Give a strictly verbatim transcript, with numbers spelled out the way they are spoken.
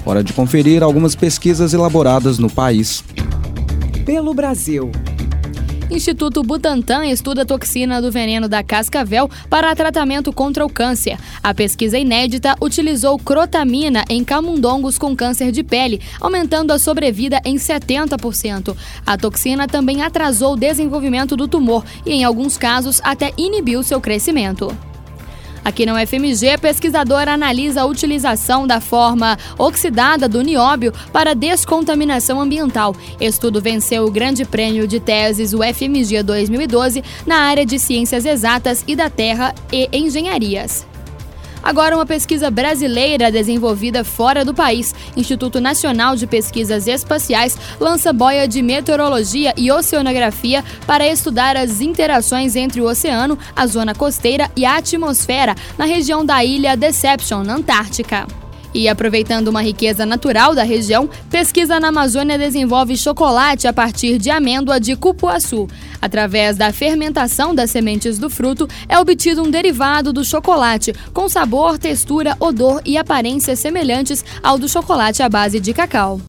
Hora de conferir algumas pesquisas elaboradas no país. Pelo Brasil. Instituto Butantan estuda a toxina do veneno da cascavel para tratamento contra o câncer. A pesquisa inédita utilizou crotamina em camundongos com câncer de pele, aumentando a sobrevida em setenta por cento. A toxina também atrasou o desenvolvimento do tumor e, em alguns casos, até inibiu seu crescimento. Aqui na U F M G, pesquisadora analisa a utilização da forma oxidada do nióbio para descontaminação ambiental. Estudo venceu o Grande Prêmio de Teses U F M G dois mil e doze na área de Ciências Exatas e da Terra e Engenharias. Agora, uma pesquisa brasileira desenvolvida fora do país. Instituto Nacional de Pesquisas Espaciais lança boia de meteorologia e oceanografia para estudar as interações entre o oceano, a zona costeira e a atmosfera na região da ilha Deception, na Antártica. E aproveitando uma riqueza natural da região, pesquisa na Amazônia desenvolve chocolate a partir de amêndoa de cupuaçu. Através da fermentação das sementes do fruto, é obtido um derivado do chocolate, com sabor, textura, odor e aparências semelhantes ao do chocolate à base de cacau.